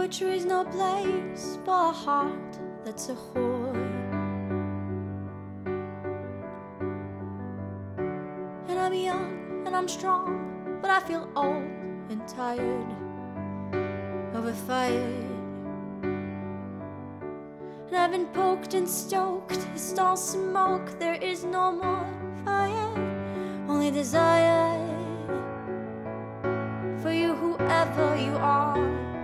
Poetry's no place for a heart that's a whore. And I'm young and I'm strong, but I feel old and tired, overfired. And I've been poked and stoked, it's all smoke. There is no more fire, only desire for you, whoever you are.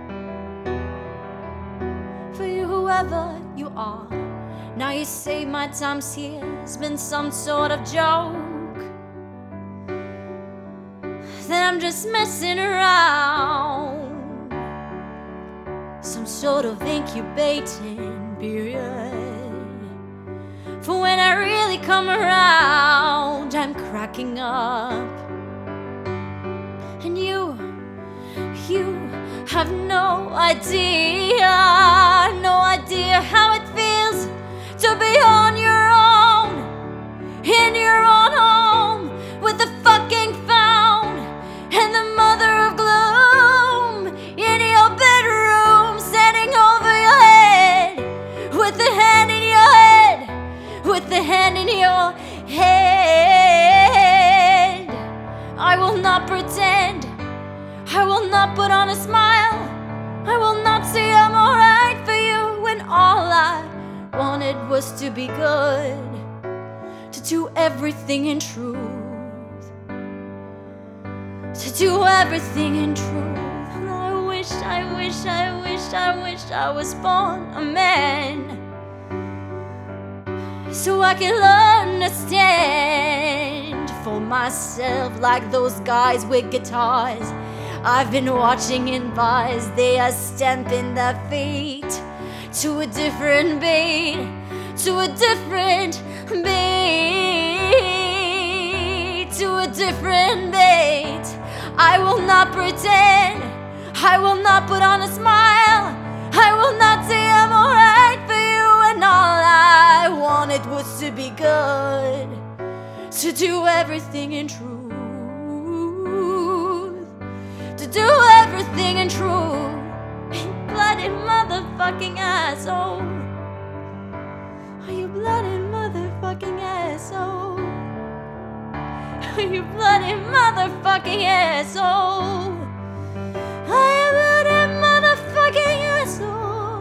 For you, whoever you are. Now you say my time's here has been some sort of joke, that I'm just messing around, some sort of incubating period. For when I really come around, I'm cracking up. And you have no idea how it feels to be on your own, in your own home, with the fucking phone and the mother of gloom in your bedroom, standing over your head, with the hand in your head, with the hand in your head. I will not pretend, I will not put on a smile, I will not say I'm alright for you, when all I wanted was to be good, to do everything in truth, to do everything in truth. And I wish I was born a man, so I can understand for myself, like those guys with guitars I've been watching in bars. They are stamping their feet to a different beat, to a different beat, to a different beat. I will not pretend, I will not put on a smile, I will not say I'm alright for you, and all I wanted was to be good, to do everything in truth, to do everything in truth. You bloody motherfucking asshole, are you bloody motherfucking asshole, are you bloody motherfucking asshole, are you bloody motherfucking asshole.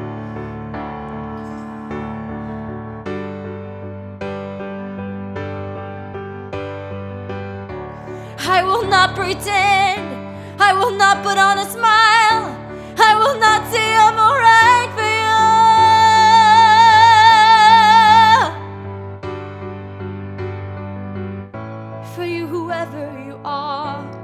I will not pretend, I will not put on a smile, I will not say I'm alright for you, whoever you are.